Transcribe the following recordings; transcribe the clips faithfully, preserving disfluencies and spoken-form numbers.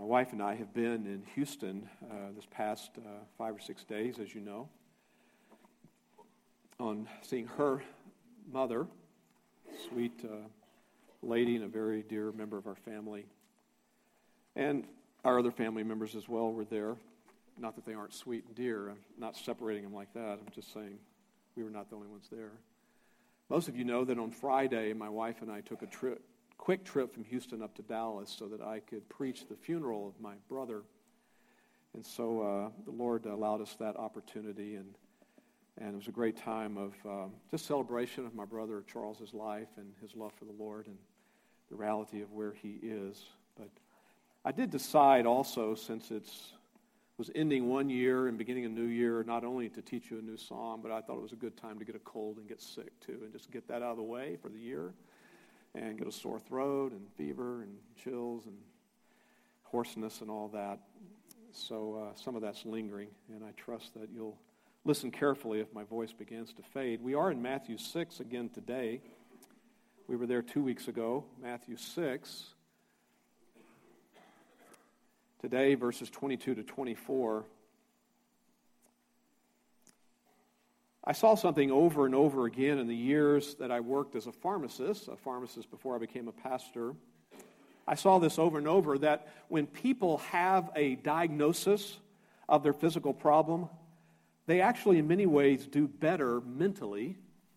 My wife and I have been in Houston uh, this past uh, five or six days, as you know, on seeing her mother, sweet uh, lady and a very dear member of our family. And our other family members as well were there. Not that they aren't sweet and dear. I'm not separating them like that. I'm just saying we were not the only ones there. Most of you know that on Friday, my wife and I took a trip, quick trip from Houston up to Dallas so that I could preach the funeral of my brother. And so uh, the Lord allowed us that opportunity, and and it was a great time of uh, just celebration of my brother Charles's life and his love for the Lord and the reality of where he is. But I did decide also, since it's was ending one year and beginning a new year, not only to teach you a new song, but I thought it was a good time to get a cold and get sick too, and just get that out of the way for the year, and get a sore throat and fever and chills and hoarseness and all that. So uh, some of that's lingering, and I trust that you'll listen carefully if my voice begins to fade. We are in Matthew six again today. We were there two weeks ago, Matthew six. Today, verses twenty-two to twenty-four. I saw something over and over again in the years that I worked as a pharmacist, a pharmacist before I became a pastor. I saw this over and over, that when people have a diagnosis of their physical problem, they actually in many ways do better mentally,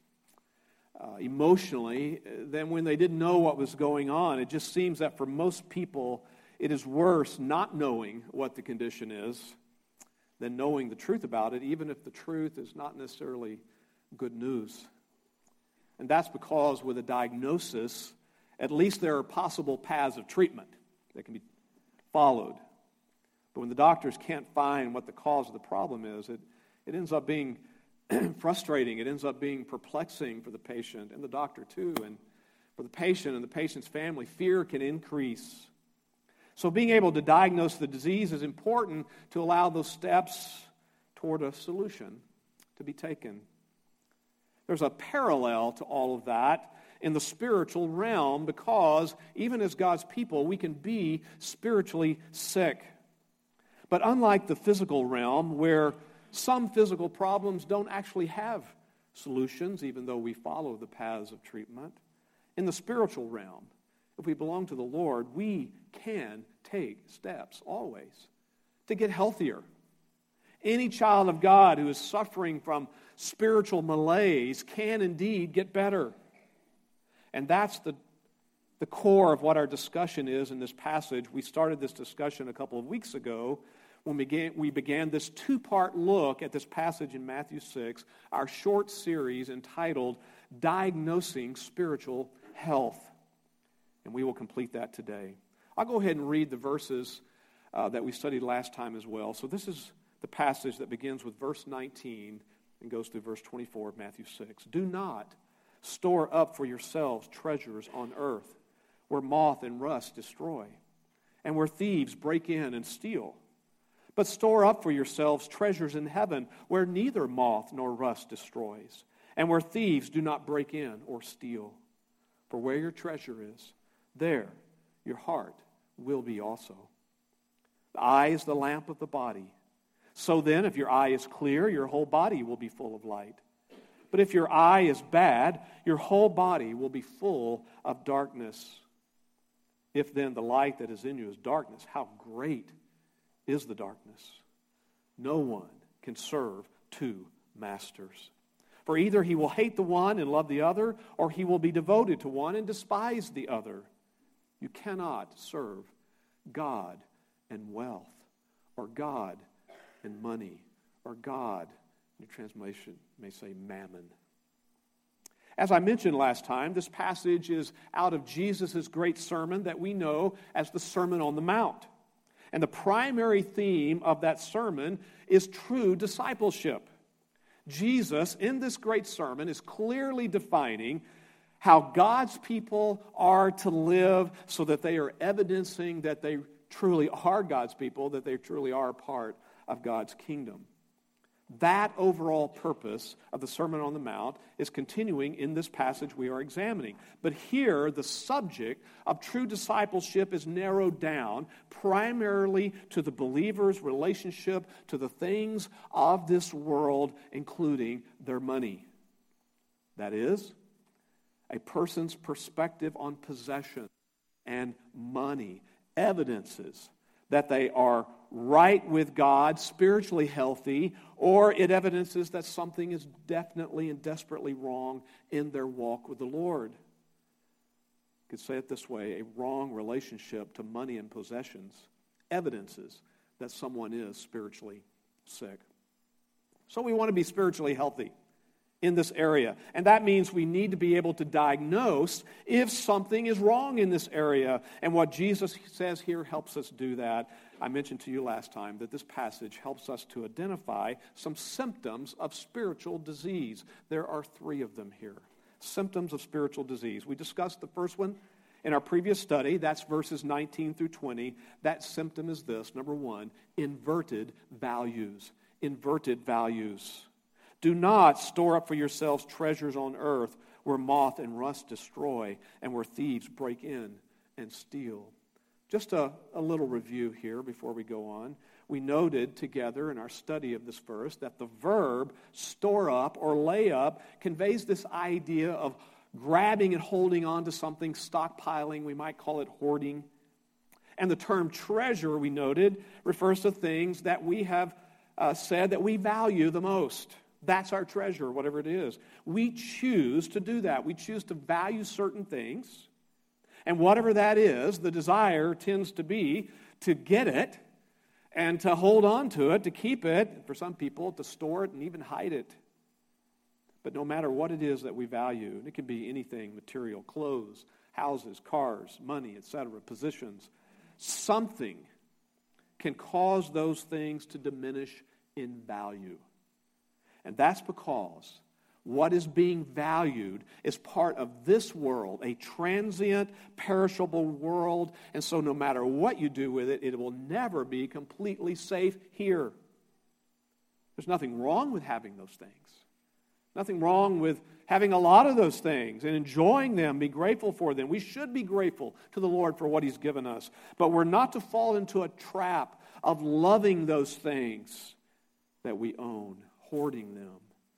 uh, emotionally, than when they didn't know what was going on. It just seems that for most people, it is worse not knowing what the condition is than knowing the truth about it, even if the truth is not necessarily good news. And that's because with a diagnosis, at least there are possible paths of treatment that can be followed. But when the doctors can't find what the cause of the problem is, it, it ends up being frustrating. It ends up being perplexing for the patient and the doctor too. And for the patient and the patient's family, fear can increase. So being able to diagnose the disease is important to allow those steps toward a solution to be taken. There's a parallel to all of that in the spiritual realm, because even as God's people, we can be spiritually sick. But unlike the physical realm, where some physical problems don't actually have solutions, even though we follow the paths of treatment, in the spiritual realm, if we belong to the Lord, we can take steps always to get healthier. Any child of God who is suffering from spiritual malaise can indeed get better. And that's the, the core of what our discussion is in this passage. We started this discussion a couple of weeks ago when we began, we began this two-part look at this passage in Matthew six, our short series entitled Diagnosing Spiritual Health. And we will complete that today. I'll go ahead and read the verses uh, that we studied last time as well. So this is the passage that begins with verse nineteen and goes through verse twenty-four of Matthew six. Do not store up for yourselves treasures on earth, where moth and rust destroy, and where thieves break in and steal. But store up for yourselves treasures in heaven, where neither moth nor rust destroys, and where thieves do not break in or steal. For where your treasure is, there your heart will be also. The eye is the lamp of the body. So then, if your eye is clear, your whole body will be full of light. But if your eye is bad, your whole body will be full of darkness. If then the light that is in you is darkness, how great is the darkness? No one can serve two masters. For either he will hate the one and love the other, or he will be devoted to one and despise the other. You cannot serve God and wealth, or God and money, or God, your translation may say mammon. As I mentioned last time, this passage is out of Jesus' great sermon that we know as the Sermon on the Mount. And the primary theme of that sermon is true discipleship. Jesus, in this great sermon, is clearly defining how God's people are to live so that they are evidencing that they truly are God's people, that they truly are a part of God's kingdom. That overall purpose of the Sermon on the Mount is continuing in this passage we are examining. But here, the subject of true discipleship is narrowed down primarily to the believer's relationship to the things of this world, including their money. That is, a person's perspective on possession and money evidences that they are right with God, spiritually healthy, or it evidences that something is definitely and desperately wrong in their walk with the Lord. You could say it this way: a wrong relationship to money and possessions evidences that someone is spiritually sick. So we want to be spiritually healthy in this area. And that means we need to be able to diagnose if something is wrong in this area. And what Jesus says here helps us do that. I mentioned to you last time that this passage helps us to identify some symptoms of spiritual disease. There are three of them here. Symptoms of spiritual disease. We discussed the first one in our previous study. That's verses nineteen through twenty. That symptom is this. Number one, inverted values. Inverted values. Do not store up for yourselves treasures on earth where moth and rust destroy and where thieves break in and steal. Just a, a little review here before we go on. We noted together in our study of this verse that the verb store up or lay up conveys this idea of grabbing and holding on to something, stockpiling. We might call it hoarding. And the term treasure, we noted, refers to things that we have uh, said that we value the most. That's our treasure, whatever it is. We choose to do that. We choose to value certain things. And whatever that is, the desire tends to be to get it and to hold on to it, to keep it, for some people, to store it and even hide it. But no matter what it is that we value, and it can be anything, material, clothes, houses, cars, money, et cetera, positions, something can cause those things to diminish in value. And that's because what is being valued is part of this world, a transient, perishable world. And so no matter what you do with it, it will never be completely safe here. There's nothing wrong with having those things. Nothing wrong with having a lot of those things and enjoying them, be grateful for them. We should be grateful to the Lord for what He's given us. But we're not to fall into a trap of loving those things that we own, hoarding them.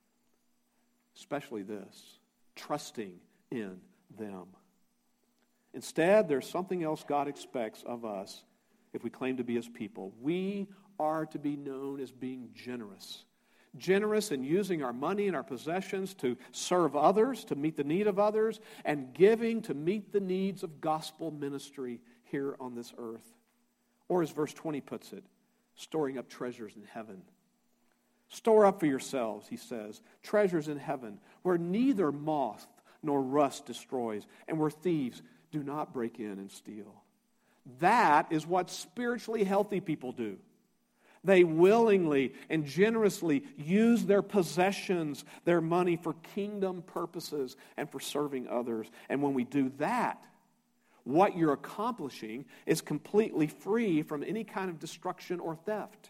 Especially this, trusting in them. Instead, there's something else God expects of us if we claim to be His people. We are to be known as being generous. Generous in using our money and our possessions to serve others, to meet the need of others, and giving to meet the needs of gospel ministry here on this earth. Or as verse twenty puts it, storing up treasures in heaven. Store up for yourselves, he says, treasures in heaven, where neither moth nor rust destroys, and where thieves do not break in and steal. That is what spiritually healthy people do. They willingly and generously use their possessions, their money, for kingdom purposes and for serving others. And when we do that, what you're accomplishing is completely free from any kind of destruction or theft.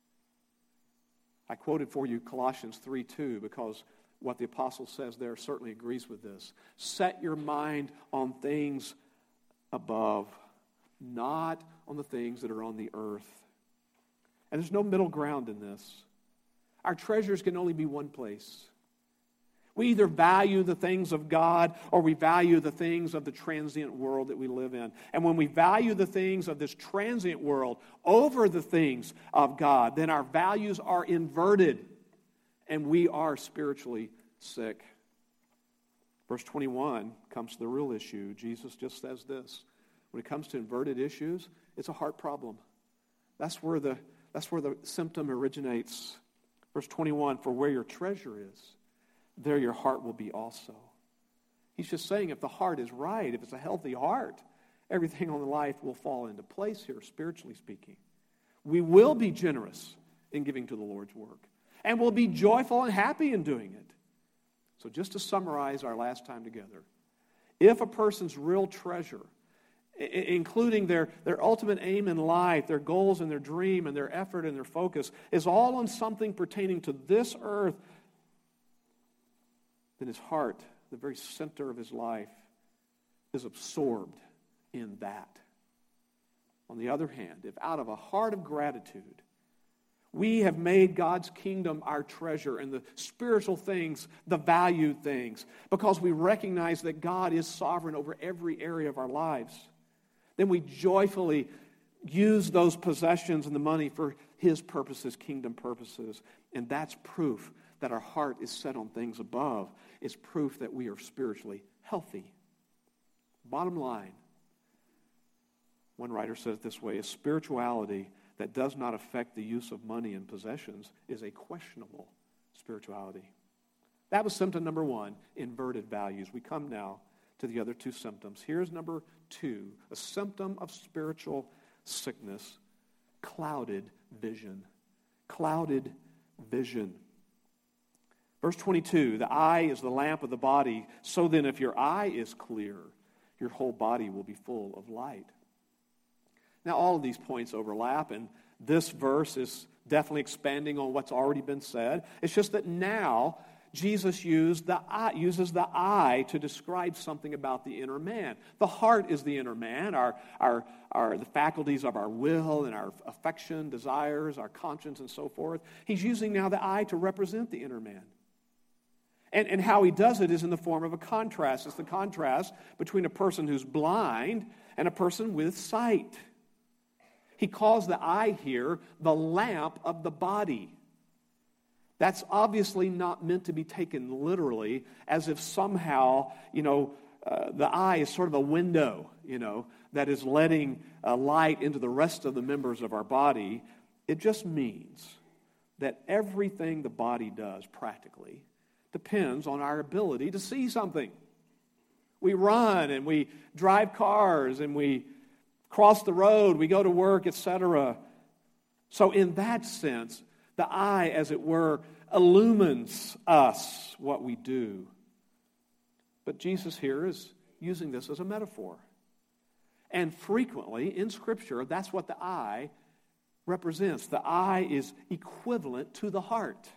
I quoted for you Colossians three two because what the apostle says there certainly agrees with this. Set your mind on things above, not on the things that are on the earth. And there's no middle ground in this. Our treasures can only be one place. We either value the things of God or we value the things of the transient world that we live in. And when we value the things of this transient world over the things of God, then our values are inverted and we are spiritually sick. Verse twenty-one comes to the real issue. Jesus just says this. When it comes to inverted issues, it's a heart problem. That's where the, that's where the symptom originates. Verse twenty-one, for where your treasure is, there your heart will be also. He's just saying if the heart is right, if it's a healthy heart, everything on the life will fall into place here, spiritually speaking. We will be generous in giving to the Lord's work. And we'll be joyful and happy in doing it. So just to summarize our last time together, if a person's real treasure including their, their ultimate aim in life, their goals and their dream and their effort and their focus, is all on something pertaining to this earth, then his heart, the very center of his life, is absorbed in that. On the other hand, if out of a heart of gratitude, we have made God's kingdom our treasure and the spiritual things, the valued things, because we recognize that God is sovereign over every area of our lives, then we joyfully use those possessions and the money for his purposes, kingdom purposes. And that's proof that our heart is set on things above. It's proof that we are spiritually healthy. Bottom line, one writer said it this way: a spirituality that does not affect the use of money and possessions is a questionable spirituality. That was symptom number one, inverted values. We come now to the other two symptoms. Here's number two, a symptom of spiritual sickness: clouded vision. Clouded vision. Verse twenty-two, the eye is the lamp of the body. So then if your eye is clear, your whole body will be full of light. Now, all of these points overlap, and this verse is definitely expanding on what's already been said. It's just that now Jesus used the eye, uses the eye to describe something about the inner man. The heart is the inner man, our, our, our, the faculties of our will and our affection, desires, our conscience, and so forth. He's using now the eye to represent the inner man. And, and how he does it is in the form of a contrast. It's the contrast between a person who's blind and a person with sight. He calls the eye here the lamp of the body. That's obviously not meant to be taken literally, as if somehow, you know, uh, the eye is sort of a window, you know, that is letting uh, light into the rest of the members of our body. It just means that everything the body does practically depends on our ability to see something. We run and we drive cars and we cross the road, we go to work, et cetera. So in that sense, the eye, as it were, illumines us, what we do. But Jesus here is using this as a metaphor. And frequently in Scripture, that's what the eye represents. The eye is equivalent to the heart.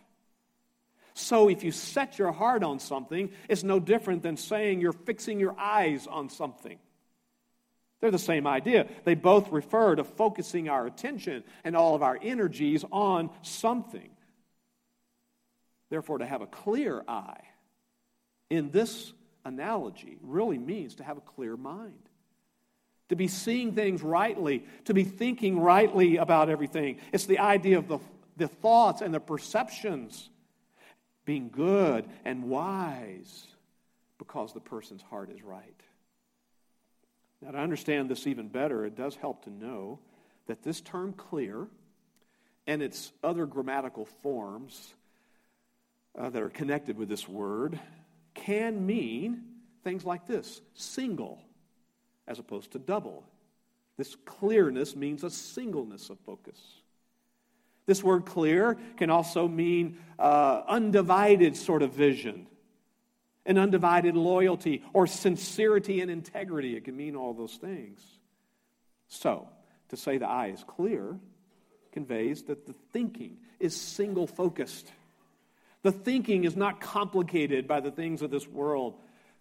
So if you set your heart on something, it's no different than saying you're fixing your eyes on something. They're the same idea. They both refer to focusing our attention and all of our energies on something. Therefore, to have a clear eye in this analogy really means to have a clear mind. To be seeing things rightly, to be thinking rightly about everything. It's the idea of the, the thoughts and the perceptions being good and wise because the person's heart is right. Now, to understand this even better, it does help to know that this term clear and its other grammatical forms uh, that are connected with this word can mean things like this: single as opposed to double. This clearness means a singleness of focus. This word clear can also mean uh, undivided sort of vision, an undivided loyalty, or sincerity and integrity. It can mean all those things. So, to say the eye is clear conveys that the thinking is single-focused. The thinking is not complicated by the things of this world.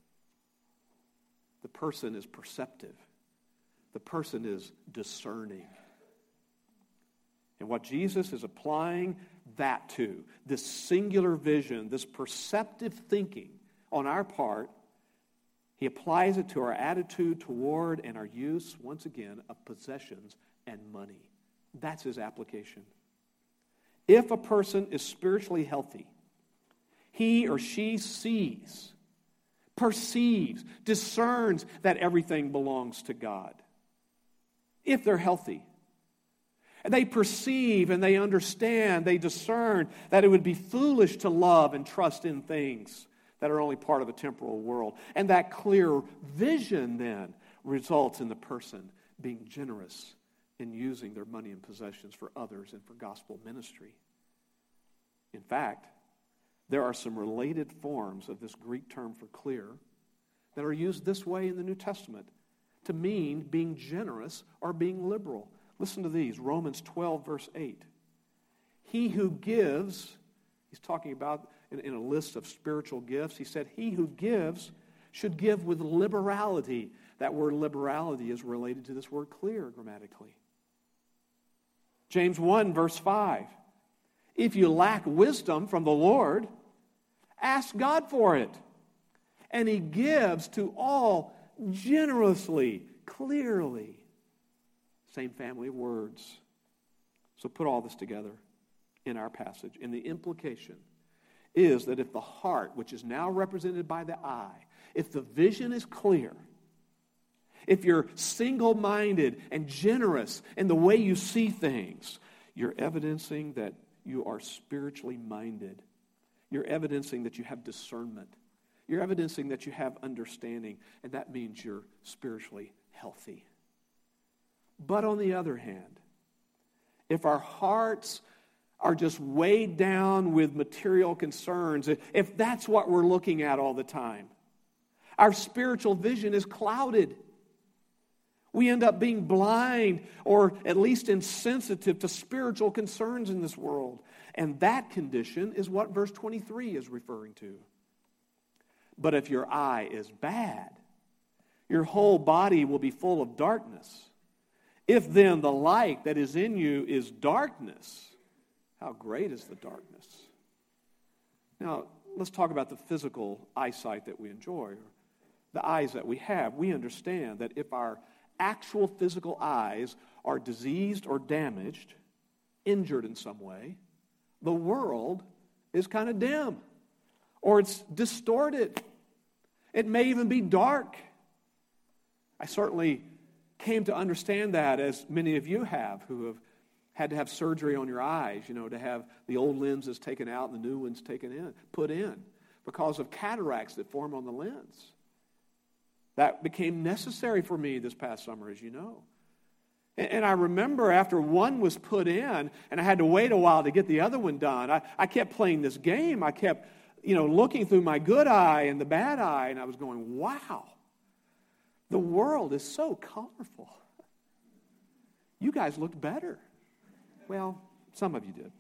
The person is perceptive. The person is discerning. And what Jesus is applying that to, this singular vision, this perceptive thinking on our part, he applies it to our attitude toward and our use, once again, of possessions and money. That's his application. If a person is spiritually healthy, he or she sees, perceives, discerns that everything belongs to God. If they're healthy, and they perceive and they understand, they discern that it would be foolish to love and trust in things that are only part of a temporal world. And that clear vision then results in the person being generous in using their money and possessions for others and for gospel ministry. In fact, there are some related forms of this Greek term for clear that are used this way in the New Testament. to mean being generous or being liberal. Listen to these, Romans twelve, verse eight. He who gives, he's talking about in, in a list of spiritual gifts, he said, he who gives should give with liberality. That word liberality is related to this word clear grammatically. James one, verse five. If you lack wisdom from the Lord, ask God for it. And he gives to all generously, clearly. Same family of words. So put all this together in our passage. And the implication is that if the heart, which is now represented by the eye, if the vision is clear, if you're single-minded and generous in the way you see things, you're evidencing that you are spiritually minded. You're evidencing that you have discernment. You're evidencing that you have understanding, and that means you're spiritually healthy. But on the other hand, if our hearts are just weighed down with material concerns, if that's what we're looking at all the time, our spiritual vision is clouded. We end up being blind or at least insensitive to spiritual concerns in this world. And that condition is what verse twenty-three is referring to. But if your eye is bad, your whole body will be full of darkness. If then the light that is in you is darkness, how great is the darkness? Now, let's talk about the physical eyesight that we enjoy, the eyes that we have. We understand that if our actual physical eyes are diseased or damaged, injured in some way, the world is kind of dim, or it's distorted. It may even be dark. I certainly came to understand that, as many of you have, who have had to have surgery on your eyes, you know, to have the old lenses taken out and the new ones taken in, put in, because of cataracts that form on the lens. That became necessary for me this past summer, as you know. And, and I remember after one was put in, and I had to wait a while to get the other one done, I, I kept playing this game. I kept, you know, looking through my good eye and the bad eye, and I was going, wow, the world is so colorful. You guys looked better. Well, some of you did.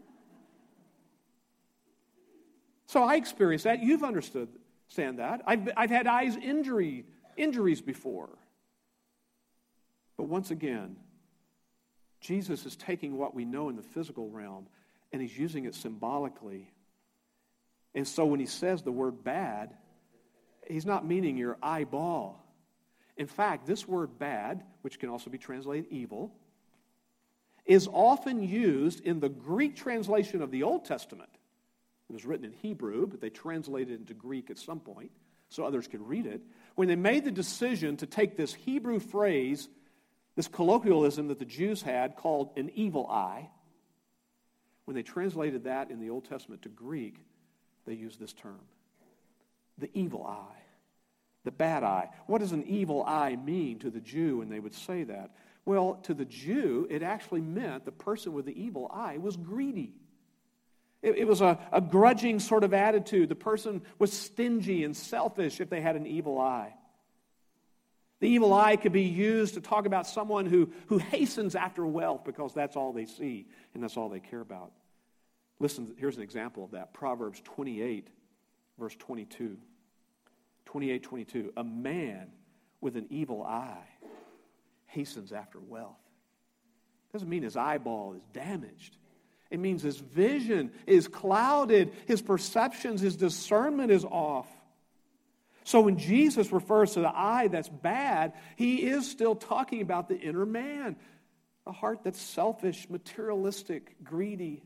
So I experienced that. You've understood understand that. I've, I've had eyes injury, injuries before. But once again, Jesus is taking what we know in the physical realm and he's using it symbolically. And so when he says the word bad, he's not meaning your eyeball. In fact, this word bad, which can also be translated evil, is often used in the Greek translation of the Old Testament. It was written in Hebrew, but they translated it into Greek at some point so others could read it. When they made the decision to take this Hebrew phrase, this colloquialism that the Jews had called an evil eye, when they translated that in the Old Testament to Greek, they used this term, the evil eye, the bad eye. What does an evil eye mean to the Jew when they would say that? Well, to the Jew, it actually meant the person with the evil eye was greedy. It, it was a, a grudging sort of attitude. The person was stingy and selfish if they had an evil eye. The evil eye could be used to talk about someone who, who hastens after wealth because that's all they see and that's all they care about. Listen, here's an example of that. Proverbs twenty-eight, verse twenty-two. twenty-eight, twenty-two. A man with an evil eye hastens after wealth. Doesn't mean his eyeball is damaged. It means his vision is clouded, his perceptions, his discernment is off. So when Jesus refers to the eye that's bad, he is still talking about the inner man, a heart that's selfish, materialistic, greedy.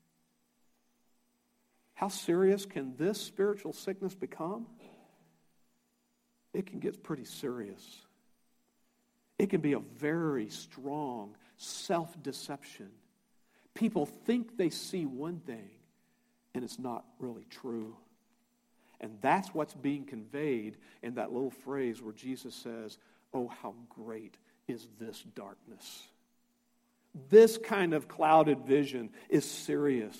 How serious can this spiritual sickness become? It can get pretty serious. It can be a very strong self-deception. People think they see one thing, and it's not really true. And that's what's being conveyed in that little phrase where Jesus says, "Oh, how great is this darkness." This kind of clouded vision is serious.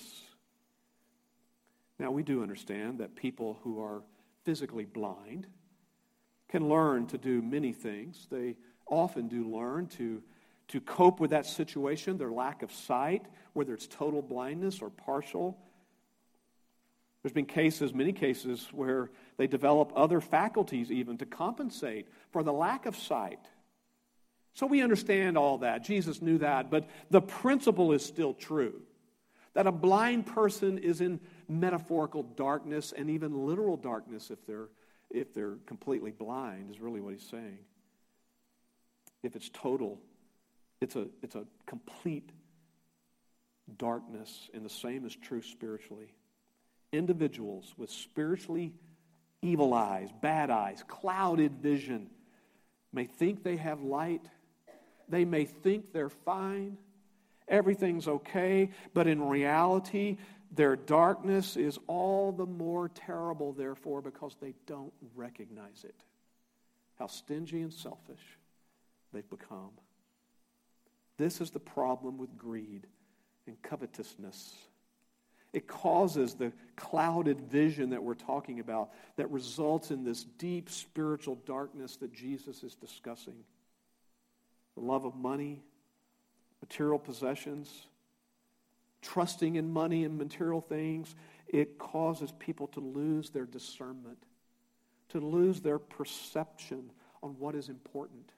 Now, we do understand that people who are physically blind can learn to do many things. They often do learn to, to cope with that situation, their lack of sight, whether it's total blindness or partial. There's been cases, many cases, where they develop other faculties even to compensate for the lack of sight. So we understand all that. Jesus knew that. But the principle is still true, that a blind person is in metaphorical darkness and even literal darkness if they're, if they're completely blind, is really what he's saying. If it's total, it's a, it's a complete darkness, and the same is true spiritually. Individuals with spiritually evil eyes, bad eyes, clouded vision may think they have light. They may think they're fine. Everything's okay. But in reality, their darkness is all the more terrible, therefore, because they don't recognize it. How stingy and selfish they've become. This is the problem with greed and covetousness. It causes the clouded vision that we're talking about that results in this deep spiritual darkness that Jesus is discussing. The love of money, material possessions, trusting in money and material things, it causes people to lose their discernment, to lose their perception on what is important.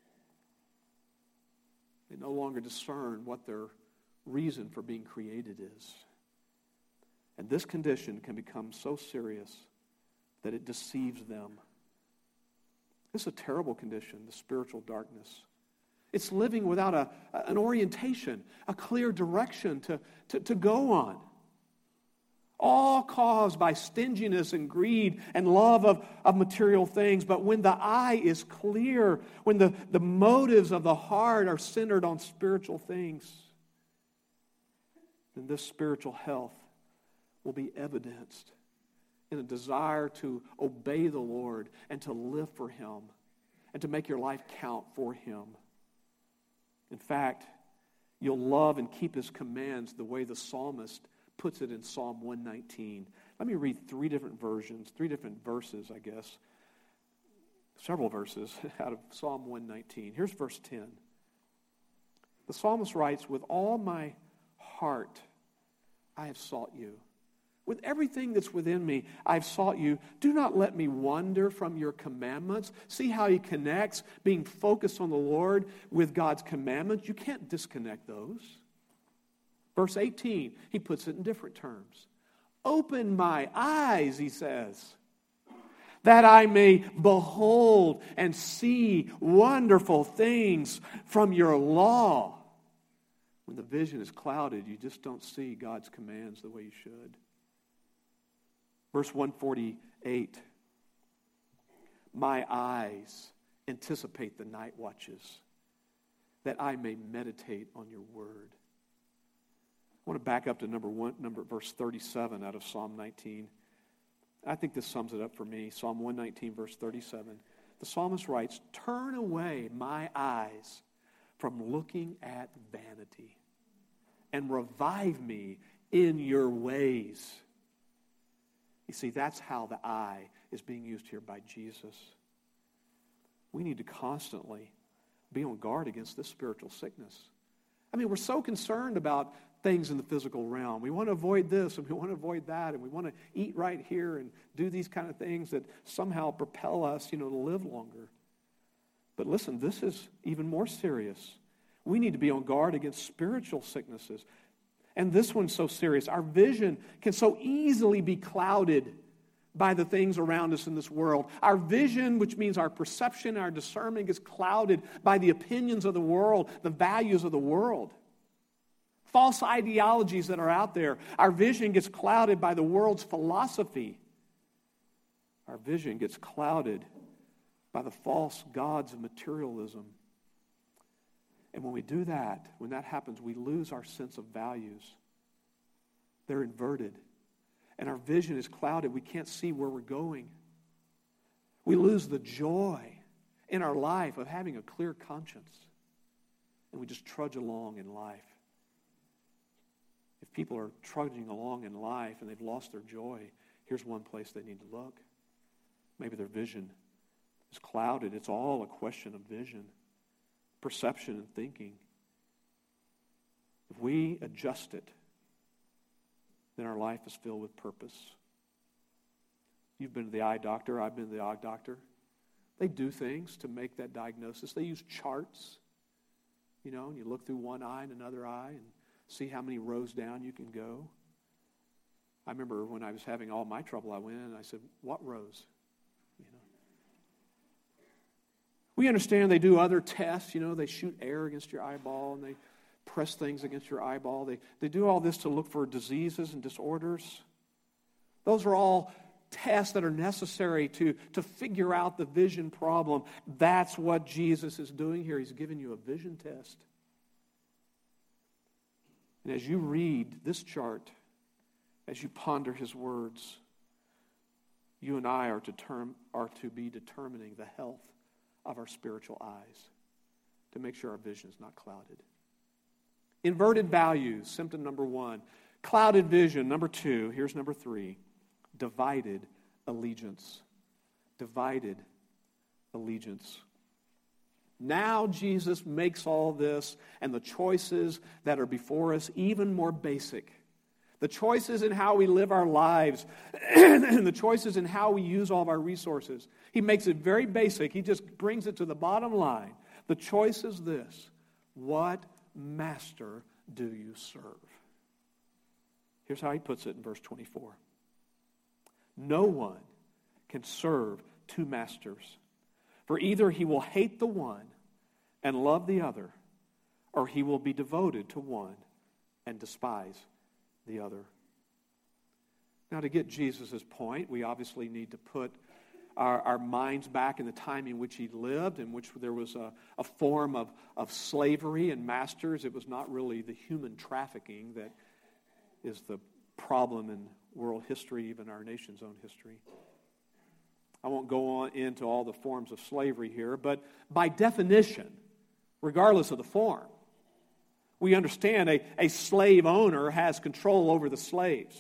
They no longer discern what their reason for being created is. And this condition can become so serious that it deceives them. This is a terrible condition, the spiritual darkness. It's living without a, an orientation, a clear direction to, to, to go on. All caused by stinginess and greed and love of, of material things. But when the eye is clear, when the, the motives of the heart are centered on spiritual things, then this spiritual health will be evidenced in a desire to obey the Lord and to live for Him and to make your life count for Him. In fact, you'll love and keep His commands the way the psalmist puts it in Psalm one nineteen. Let me read three different versions, three different verses, I guess, several verses out of Psalm one nineteen. Here's verse ten. The psalmist writes, "With all my heart I have sought you. With everything that's within me, I've sought you. Do not let me wander from your commandments." See how he connects being focused on the Lord with God's commandments? You can't disconnect those. Verse eighteen, he puts it in different terms. "Open my eyes," he says, "that I may behold and see wonderful things from your law." When the vision is clouded, you just don't see God's commands the way you should. Verse one forty-eight, "My eyes anticipate the night watches, that I may meditate on your word." I want to back up to number one, number verse thirty-seven out of Psalm nineteen. I think this sums it up for me. Psalm one nineteen, verse thirty-seven. The psalmist writes, "Turn away my eyes from looking at vanity, and revive me in your ways." You see, that's how the eye is being used here by Jesus. We need to constantly be on guard against this spiritual sickness. I mean, we're so concerned about things in the physical realm. We want to avoid this and we want to avoid that, and we want to eat right here and do these kind of things that somehow propel us, you know, to live longer. But listen, this is even more serious. We need to be on guard against spiritual sicknesses. And this one's so serious. Our vision can so easily be clouded by the things around us in this world. Our vision, which means our perception, our discernment, is clouded by the opinions of the world, the values of the world. False ideologies that are out there. Our vision gets clouded by the world's philosophy. Our vision gets clouded by the false gods of materialism. And when we do that, when that happens, we lose our sense of values. They're inverted. And our vision is clouded. We can't see where we're going. We lose the joy in our life of having a clear conscience. And we just trudge along in life. If people are trudging along in life and they've lost their joy, here's one place they need to look. Maybe their vision is clouded. It's all a question of vision, perception, and thinking. If we adjust it, then our life is filled with purpose. You've been to the eye doctor. I've been to the eye doctor. They do things to make that diagnosis. They use charts. You know, and you look through one eye and another eye and see how many rows down you can go. I remember when I was having all my trouble, I went in and I said, what rows? You know. We understand they do other tests. You know, they shoot air against your eyeball and they press things against your eyeball. They, they do all this to look for diseases and disorders. Those are all tests that are necessary to, to figure out the vision problem. That's what Jesus is doing here. He's giving you a vision test. And as you read this chart, as you ponder his words, you and I are to, term, are to be determining the health of our spiritual eyes to make sure our vision is not clouded. Inverted values, symptom number one. Clouded vision, number two. Here's number three. Divided allegiance. Divided allegiance. Now Jesus makes all this and the choices that are before us even more basic. The choices in how we live our lives and the choices in how we use all of our resources. He makes it very basic. He just brings it to the bottom line. The choice is this. What master do you serve? Here's how he puts it in verse twenty-four. No one can serve two masters, for either he will hate the one and love the other, or he will be devoted to one and despise the other. Now, to get Jesus' point, we obviously need to put our, our minds back in the time in which he lived, in which there was a, a form of, of slavery and masters. It was not really the human trafficking that is the problem in world history, even our nation's own history. I won't go on into all the forms of slavery here, but by definition, regardless of the form, we understand a, a slave owner has control over the slaves.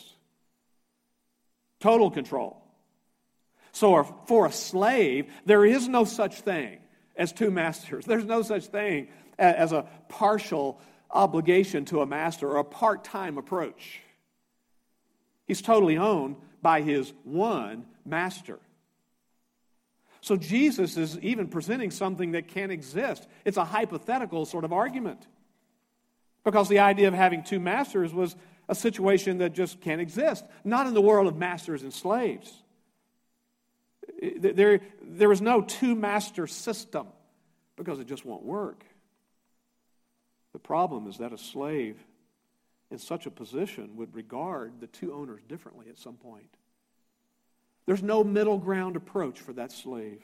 Total control. So for a slave, there is no such thing as two masters. There's no such thing as a partial obligation to a master or a part-time approach. He's totally owned by his one master. So Jesus is even presenting something that can't exist. It's a hypothetical sort of argument. Because the idea of having two masters was a situation that just can't exist. Not in the world of masters and slaves. There, there is no two-master system because it just won't work. The problem is that a slave in such a position would regard the two owners differently at some point. There's no middle ground approach for that slave.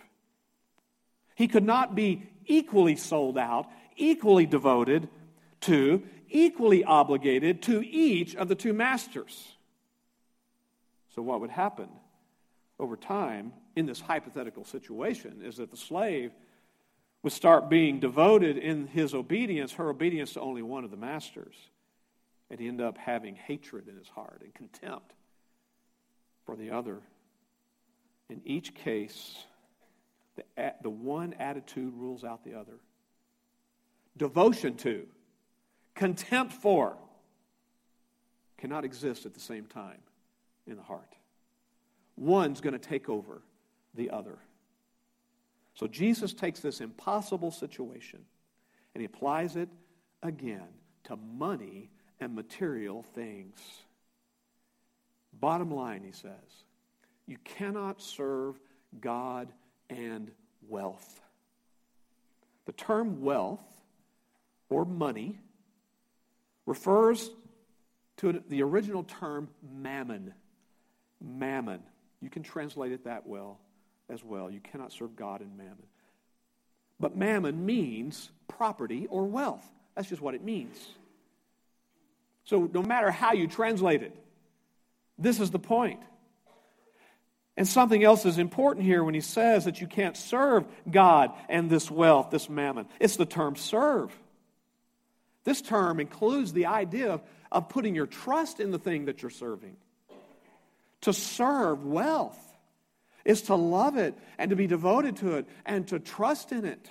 He could not be equally sold out, equally devoted to, equally obligated to each of the two masters. So what would happen over time in this hypothetical situation is that the slave would start being devoted in his obedience, her obedience to only one of the masters. And he end up having hatred in his heart and contempt for the other. In each case, the, the one attitude rules out the other. Devotion to, contempt for, cannot exist at the same time in the heart. One's going to take over the other. So Jesus takes this impossible situation and he applies it again to money and material things. Bottom line, he says, you cannot serve God and wealth. The term wealth or money refers to the original term mammon. Mammon. You can translate it that well as well. You cannot serve God and mammon. But mammon means property or wealth. That's just what it means. So no matter how you translate it, this is the point. And something else is important here when he says that you can't serve God and this wealth, this mammon. It's the term serve. This term includes the idea of, of putting your trust in the thing that you're serving. To serve wealth is to love it and to be devoted to it and to trust in it.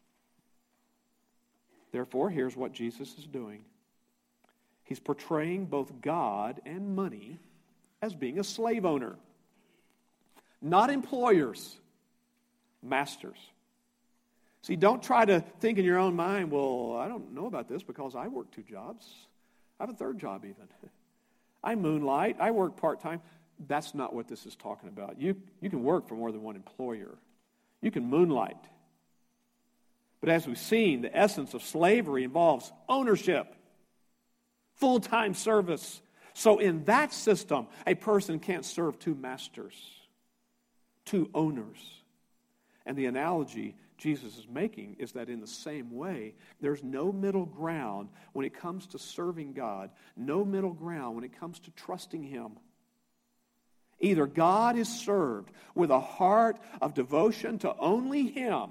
Therefore, here's what Jesus is doing. He's portraying both God and money as being a slave owner. Not employers, masters. See, don't try to think in your own mind, well, I don't know about this because I work two jobs. I have a third job even. I moonlight. I work part-time. That's not what this is talking about. You, you can work for more than one employer. You can moonlight. But as we've seen, the essence of slavery involves ownership, full-time service. So in that system, a person can't serve two masters, two owners. And the analogy Jesus is making is that in the same way, there's no middle ground when it comes to serving God, no middle ground when it comes to trusting Him. Either God is served with a heart of devotion to only Him,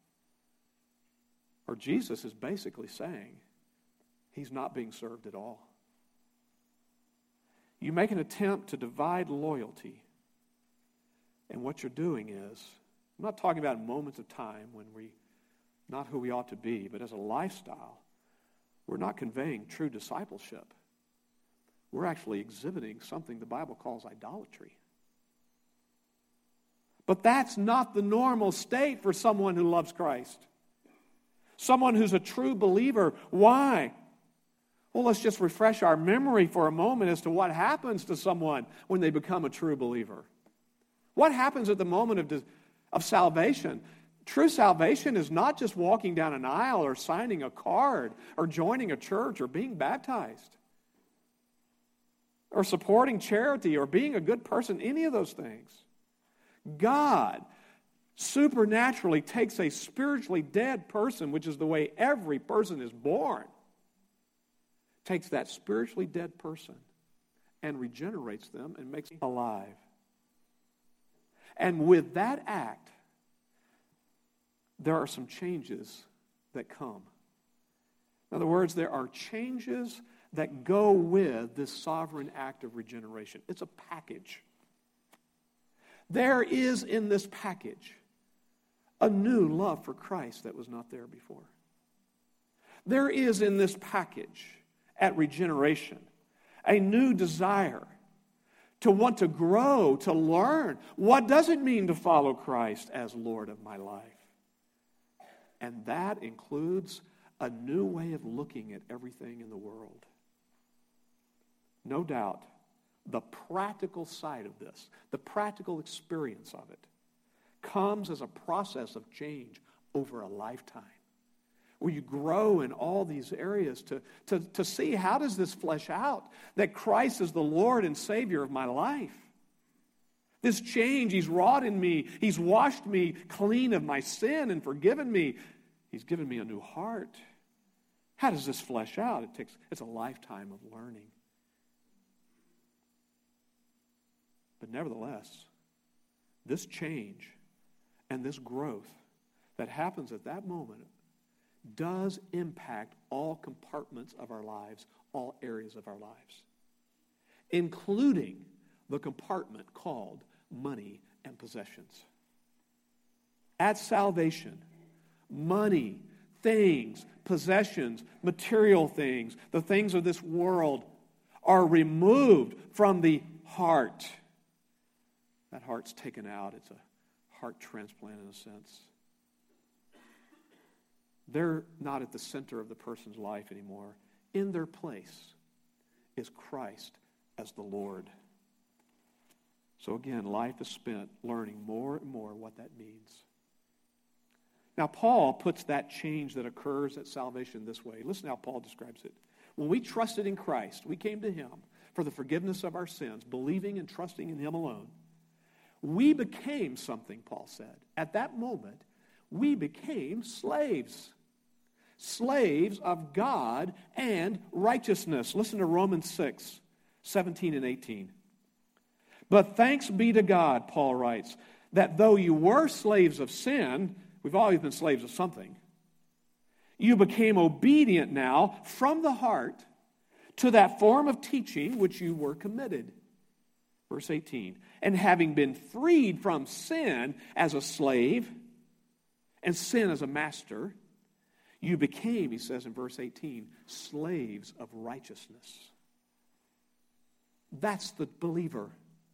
or Jesus is basically saying He's not being served at all. You make an attempt to divide loyalty, and what you're doing is, I'm not talking about moments of time when we're not who we ought to be, but as a lifestyle, we're not conveying true discipleship. We're actually exhibiting something the Bible calls idolatry. But that's not the normal state for someone who loves Christ. Someone who's a true believer. Why? Well, let's just refresh our memory for a moment as to what happens to someone when they become a true believer. What happens at the moment of of salvation? True salvation is not just walking down an aisle or signing a card or joining a church or being baptized or supporting charity or being a good person, any of those things. God supernaturally takes a spiritually dead person, which is the way every person is born, takes that spiritually dead person and regenerates them and makes them alive. And with that act, there are some changes that come. In other words, there are changes that go with this sovereign act of regeneration. It's a package. There is in this package a new love for Christ that was not there before. There is in this package at regeneration a new desire to want to grow, to learn. What does it mean to follow Christ as Lord of my life? And that includes a new way of looking at everything in the world. No doubt, the practical side of this, the practical experience of it, comes as a process of change over a lifetime, where you grow in all these areas to, to, to see how does this flesh out, that Christ is the Lord and Savior of my life. This change He's wrought in me, He's washed me clean of my sin and forgiven me. He's given me a new heart. How does this flesh out? It takes, it's a lifetime of learning. But nevertheless, this change and this growth that happens at that moment does impact all compartments of our lives, all areas of our lives, including the compartment called money and possessions. At salvation, money, things, possessions, material things, the things of this world are removed from the heart. That heart's taken out. It's a heart transplant in a sense. They're not at the center of the person's life anymore. In their place is Christ as the Lord. So again, life is spent learning more and more what that means. Now, Paul puts that change that occurs at salvation this way. Listen how Paul describes it. When we trusted in Christ, we came to Him for the forgiveness of our sins, believing and trusting in Him alone. We became something, Paul said. At that moment, we became slaves. Slaves of God and righteousness. Listen to Romans six, seventeen and eighteen. But thanks be to God, Paul writes, that though you were slaves of sin, we've always been slaves of something, you became obedient now from the heart to that form of teaching which you were committed. Verse eighteen. And having been freed from sin as a slave and sin as a master, you became, he says in verse eighteen, slaves of righteousness. That's the believer.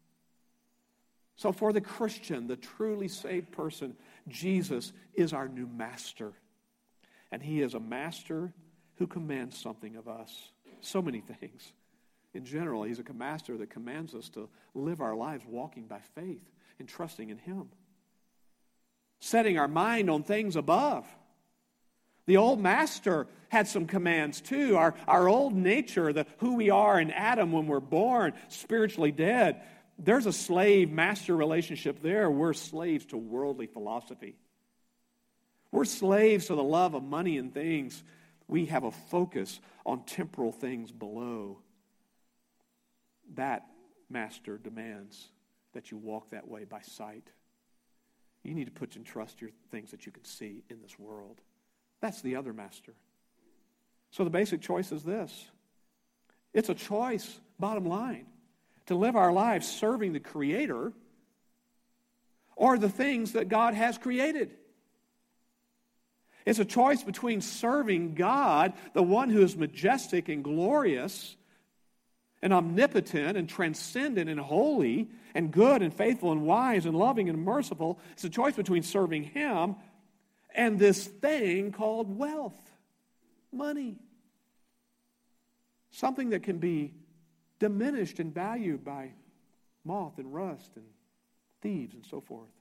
So for the Christian, the truly saved person, Jesus is our new master. And he is a master who commands something of us. So many things. In general, he's a master that commands us to live our lives walking by faith and trusting in him. Setting our mind on things above. The old master had some commands too. Our, our old nature, the, who we are in Adam when we're born, spiritually dead. There's a slave-master relationship there. We're slaves to worldly philosophy. We're slaves to the love of money and things. We have a focus on temporal things below. That master demands that you walk that way by sight. You need to put and trust your things that you can see in this world. That's the other master. So the basic choice is this. It's a choice, bottom line, to live our lives serving the Creator or the things that God has created. It's a choice between serving God, the one who is majestic and glorious and omnipotent and transcendent and holy and good and faithful and wise and loving and merciful. It's a choice between serving Him and this thing called wealth, money. Something that can be diminished in value by moth and rust and thieves and so forth.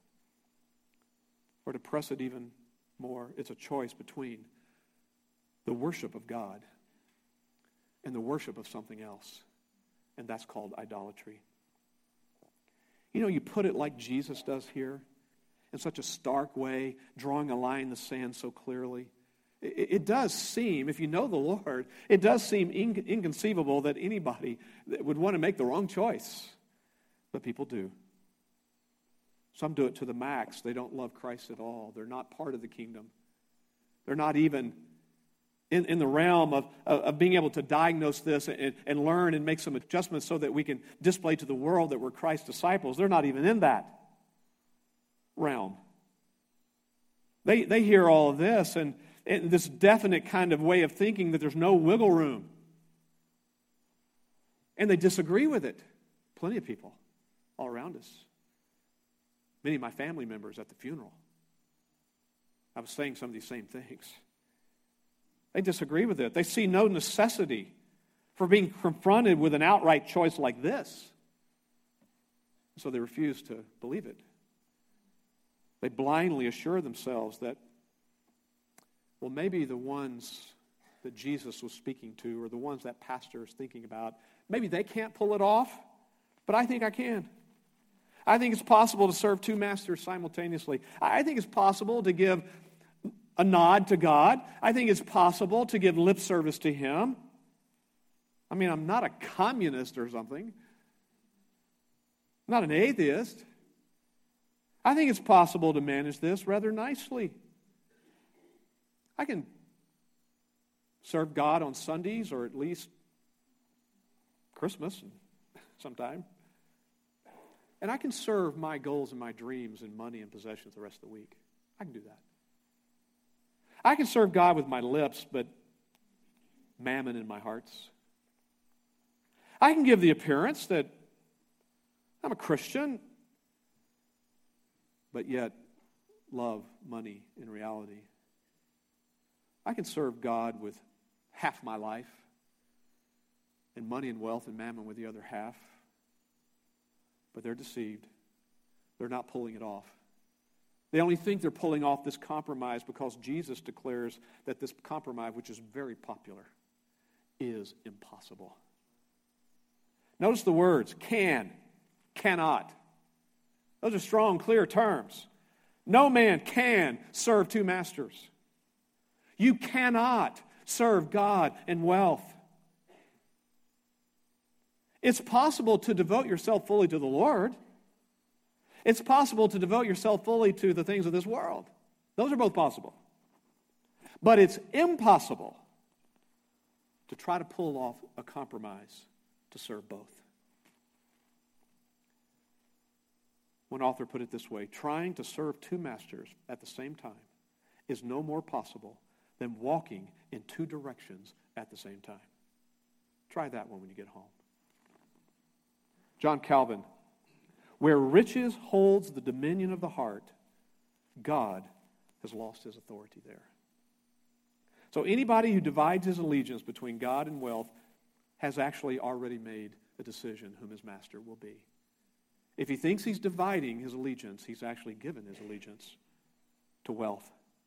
Or to press it even more, it's a choice between the worship of God and the worship of something else. And that's called idolatry. You know, you put it like Jesus does here, in such a stark way, drawing a line in the sand so clearly. It, it does seem, if you know the Lord, it does seem in, inconceivable that anybody would want to make the wrong choice. But people do. Some do it to the max. They don't love Christ at all. They're not part of the kingdom. They're not even in, in the realm of, of, of being able to diagnose this and, and learn and make some adjustments so that we can display to the world that we're Christ's disciples. They're not even in that realm. They, they hear all of this and, and this definite kind of way of thinking that there's no wiggle room. And they disagree with it. Plenty of people all around us. Many of my family members at the funeral. I was saying some of these same things. They disagree with it. They see no necessity for being confronted with an outright choice like this. So they refuse to believe it. They blindly assure themselves that, well, maybe the ones that Jesus was speaking to or the ones that pastor is thinking about, maybe they can't pull it off, but I think I can. I think it's possible to serve two masters simultaneously. I think it's possible to give a nod to God. I think it's possible to give lip service to Him. I mean, I'm not a communist or something. I'm not an atheist. I think it's possible to manage this rather nicely. I can serve God on Sundays or at least Christmas sometime. And I can serve my goals and my dreams and money and possessions the rest of the week. I can do that. I can serve God with my lips, but mammon in my hearts. I can give the appearance that I'm a Christian, but yet love money in reality. I can serve God with half my life and money and wealth and mammon with the other half. But they're deceived. They're not pulling it off. They only think they're pulling off this compromise because Jesus declares that this compromise, which is very popular, is impossible. Notice the words, can, cannot. Those are strong, clear terms. No man can serve two masters. You cannot serve God and wealth. It's possible to devote yourself fully to the Lord. It's possible to devote yourself fully to the things of this world. Those are both possible. But it's impossible to try to pull off a compromise to serve both. One author put it this way: trying to serve two masters at the same time is no more possible than walking in two directions at the same time. Try that one when you get home. John Calvin: where riches holds the dominion of the heart, God has lost his authority there. So anybody who divides his allegiance between God and wealth has actually already made a decision whom his master will be. If he thinks he's dividing his allegiance, he's actually given his allegiance to wealth.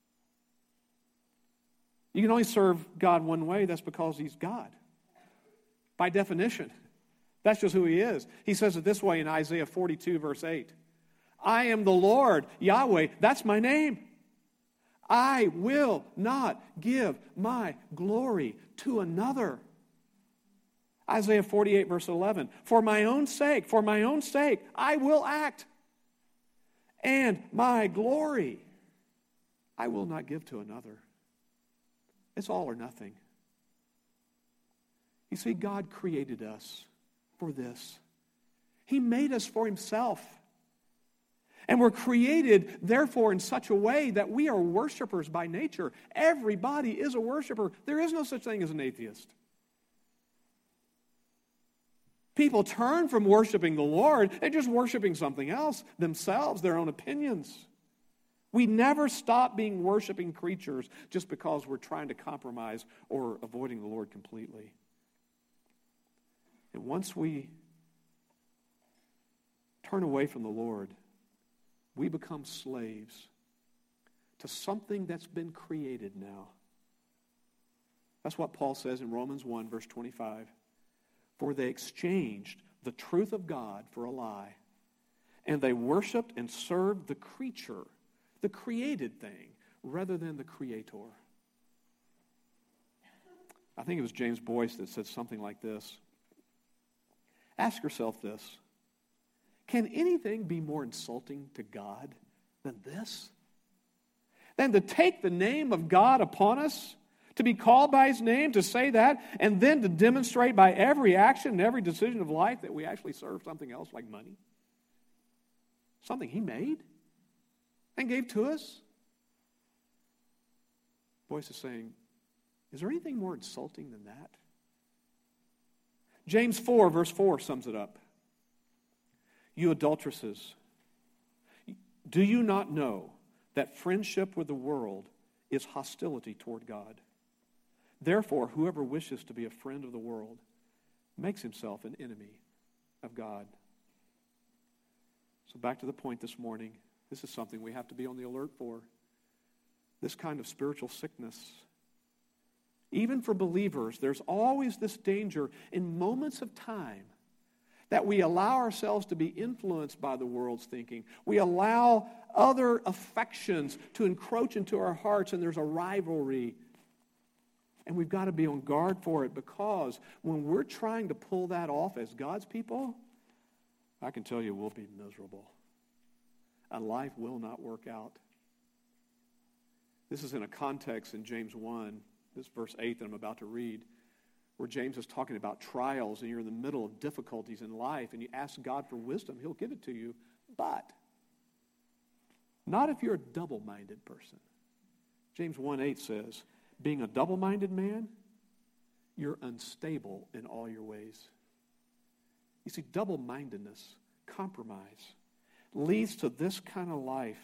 You can only serve God one way. That's because he's God. By definition, that's just who he is. He says it this way in Isaiah forty-two, verse eight. I am the Lord, Yahweh. That's my name. I will not give my glory to another. Isaiah forty-eight, verse eleven. For my own sake, for my own sake, I will act. And my glory I will not give to another. It's all or nothing. You see, God created us for this. He made us for himself. And we're created, therefore, in such a way that we are worshipers by nature. Everybody is a worshiper. There is no such thing as an atheist. People turn from worshiping the Lord and just worshiping something else, themselves, their own opinions. We never stop being worshiping creatures just because we're trying to compromise or avoiding the Lord completely. And once we turn away from the Lord, we become slaves to something that's been created now. That's what Paul says in Romans one, verse twenty-five. For they exchanged the truth of God for a lie, and they worshiped and served the creature, the created thing, rather than the Creator. I think it was James Boyce that said something like this. Ask yourself this. Can anything be more insulting to God than this? Than to take the name of God upon us, to be called by his name, to say that, and then to demonstrate by every action and every decision of life that we actually serve something else like money? Something he made and gave to us? Boyce is saying, is there anything more insulting than that? James four, verse four sums it up. You adulteresses, do you not know that friendship with the world is hostility toward God? Therefore, whoever wishes to be a friend of the world makes himself an enemy of God. So back to the point this morning. This is something we have to be on the alert for. This kind of spiritual sickness. Even for believers, there's always this danger in moments of time that we allow ourselves to be influenced by the world's thinking. We allow other affections to encroach into our hearts, and there's a rivalry. And we've got to be on guard for it, because when we're trying to pull that off as God's people, I can tell you we'll be miserable. And life will not work out. This is in a context in James one, this verse eight that I'm about to read, where James is talking about trials, and you're in the middle of difficulties in life, and you ask God for wisdom, he'll give it to you, but not if you're a double-minded person. James one eight says, being a double-minded man, you're unstable in all your ways. You see, double-mindedness, compromise, leads to this kind of life.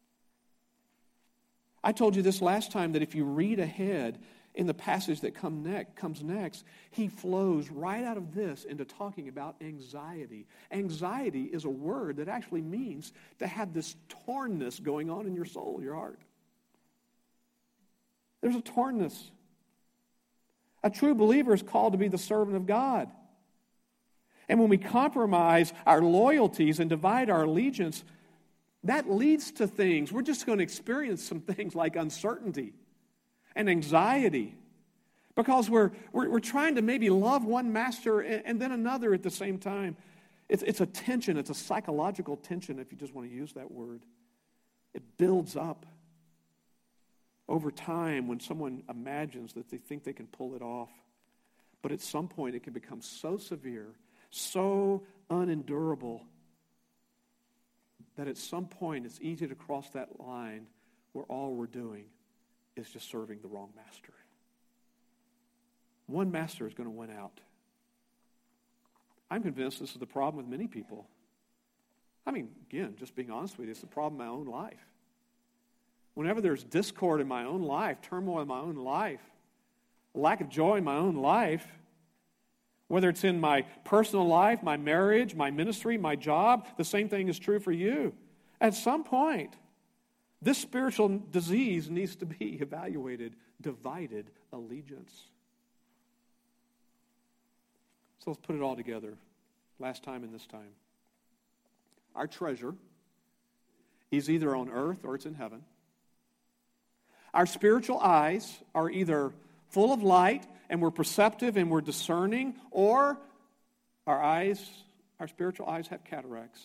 I told you this last time, that if you read ahead in the passage that come next, comes next, he flows right out of this into talking about anxiety. Anxiety is a word that actually means to have this tornness going on in your soul, your heart. There's a tornness. A true believer is called to be the servant of God. And when we compromise our loyalties and divide our allegiance, that leads to things. We're just going to experience some things like uncertainty and anxiety, because we're, we're, we're trying to maybe love one master and, and then another at the same time. It's, it's a tension. It's a psychological tension, if you just want to use that word. It builds up over time when someone imagines that they think they can pull it off. But at some point it can become so severe, so unendurable, that at some point it's easy to cross that line where all we're doing is just serving the wrong master. One master is going to win out. I'm convinced this is the problem with many people. I mean, again, just being honest with you, it's the problem in my own life. Whenever there's discord in my own life, turmoil in my own life, a lack of joy in my own life, whether it's in my personal life, my marriage, my ministry, my job, the same thing is true for you. At some point, this spiritual disease needs to be evaluated, divided allegiance. So let's put it all together, last time and this time. Our treasure is either on earth or it's in heaven. Our spiritual eyes are either full of light and we're perceptive and we're discerning, or our eyes, our spiritual eyes have cataracts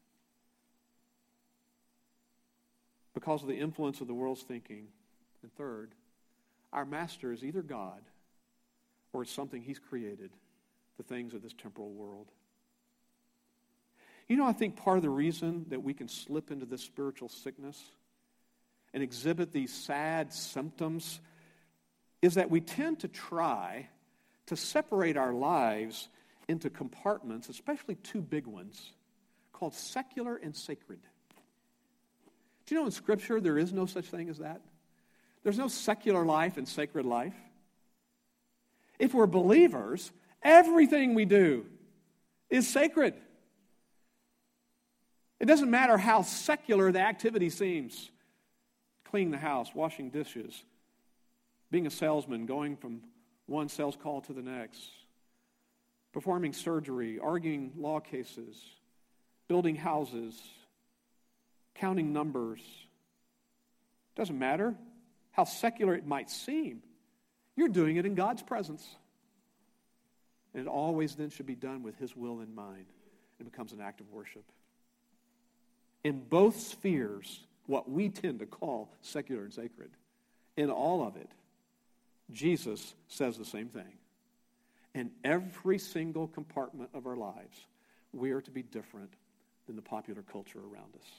because of the influence of the world's thinking. And third, our master is either God or it's something he's created, the things of this temporal world. You know, I think part of the reason that we can slip into this spiritual sickness and exhibit these sad symptoms is that we tend to try to separate our lives into compartments, especially two big ones, called secular and sacred. Do you know in Scripture there is no such thing as that? There's no secular life and sacred life. If we're believers, everything we do is sacred. It doesn't matter how secular the activity seems. Cleaning the house, washing dishes, being a salesman, going from one sales call to the next, performing surgery, arguing law cases, building houses, counting numbers. Doesn't matter how secular it might seem. You're doing it in God's presence. And it always then should be done with His will in mind. It becomes an act of worship. In both spheres, what we tend to call secular and sacred, in all of it, Jesus says the same thing. In every single compartment of our lives, we are to be different than the popular culture around us.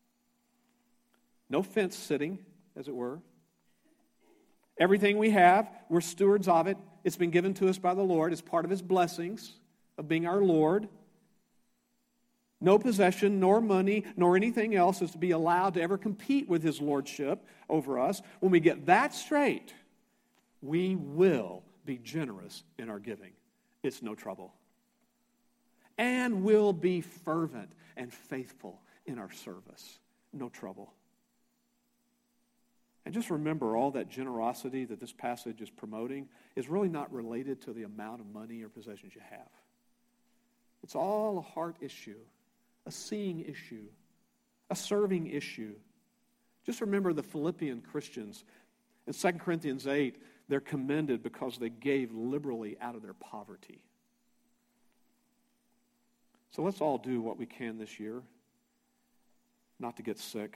No fence sitting, as it were. Everything we have, we're stewards of it. It's been given to us by the Lord. It's part of His blessings of being our Lord. No possession, nor money, nor anything else is to be allowed to ever compete with His lordship over us. When we get that straight, we will be generous in our giving. It's no trouble. And we'll be fervent and faithful in our service. No trouble. And just remember, all that generosity that this passage is promoting is really not related to the amount of money or possessions you have. It's all a heart issue, a seeing issue, a serving issue. Just remember the Philippian Christians. In Second Corinthians eight, they're commended because they gave liberally out of their poverty. So let's all do what we can this year, not to get sick.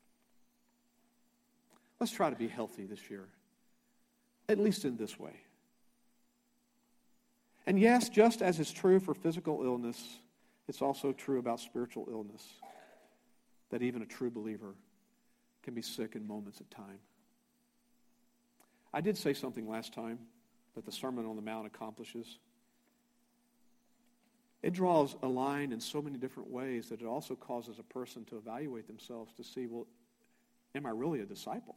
Let's try to be healthy this year, at least in this way. And yes, just as is true for physical illness, it's also true about spiritual illness, that even a true believer can be sick in moments of time. I did say something last time that the Sermon on the Mount accomplishes. It draws a line in so many different ways that it also causes a person to evaluate themselves to see, well, am I really a disciple?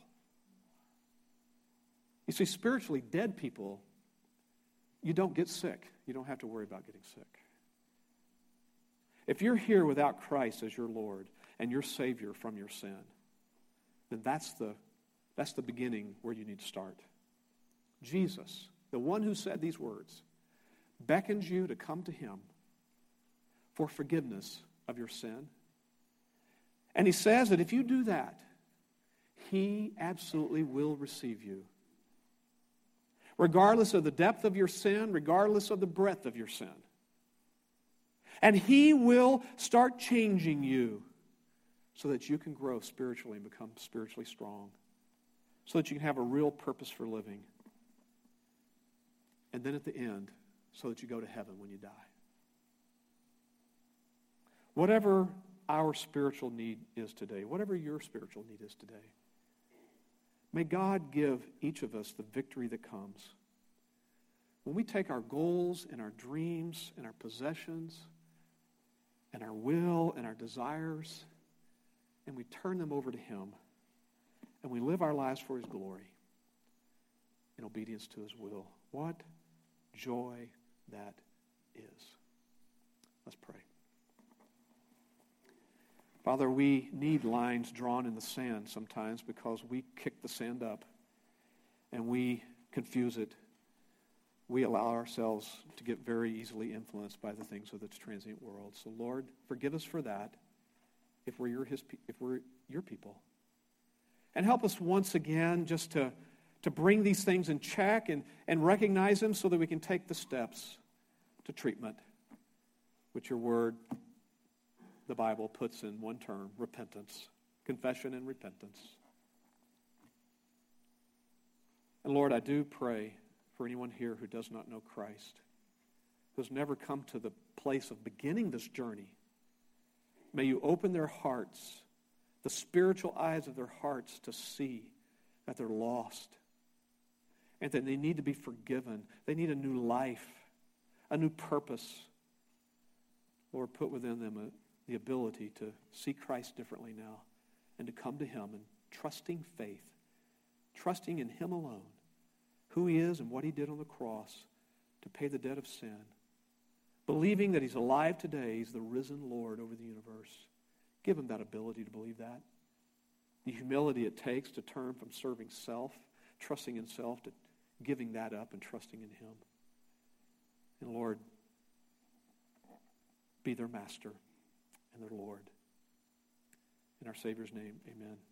You see, spiritually dead people, you don't get sick. You don't have to worry about getting sick. If you're here without Christ as your Lord and your Savior from your sin, then that's the, that's the beginning where you need to start. Jesus, the one who said these words, beckons you to come to Him for forgiveness of your sin. And He says that if you do that, He absolutely will receive you. Regardless of the depth of your sin, regardless of the breadth of your sin. And He will start changing you so that you can grow spiritually and become spiritually strong. So that you can have a real purpose for living. And then at the end, so that you go to heaven when you die. Whatever our spiritual need is today, whatever your spiritual need is today, may God give each of us the victory that comes when we take our goals and our dreams and our possessions and our will and our desires and we turn them over to Him and we live our lives for His glory in obedience to His will. What joy that is. Let's pray. Father, we need lines drawn in the sand sometimes because we kick the sand up and we confuse it. We allow ourselves to get very easily influenced by the things of this transient world. So, Lord, forgive us for that if we're your, his, if we're your people. And help us once again just to, to bring these things in check and, and recognize them so that we can take the steps to treatment, which your word, the Bible, puts in one term: repentance, confession and repentance. And Lord, I do pray for anyone here who does not know Christ, who's never come to the place of beginning this journey. May you open their hearts, the spiritual eyes of their hearts, to see that they're lost and that they need to be forgiven. They need a new life, a new purpose. Lord, put within them a the ability to see Christ differently now and to come to Him in trusting faith, trusting in Him alone, who He is and what He did on the cross to pay the debt of sin, believing that He's alive today. He's the risen Lord over the universe. Give them that ability to believe that. The humility it takes to turn from serving self, trusting in self, to giving that up and trusting in Him. And Lord, be their master and their Lord. In our Savior's name, amen.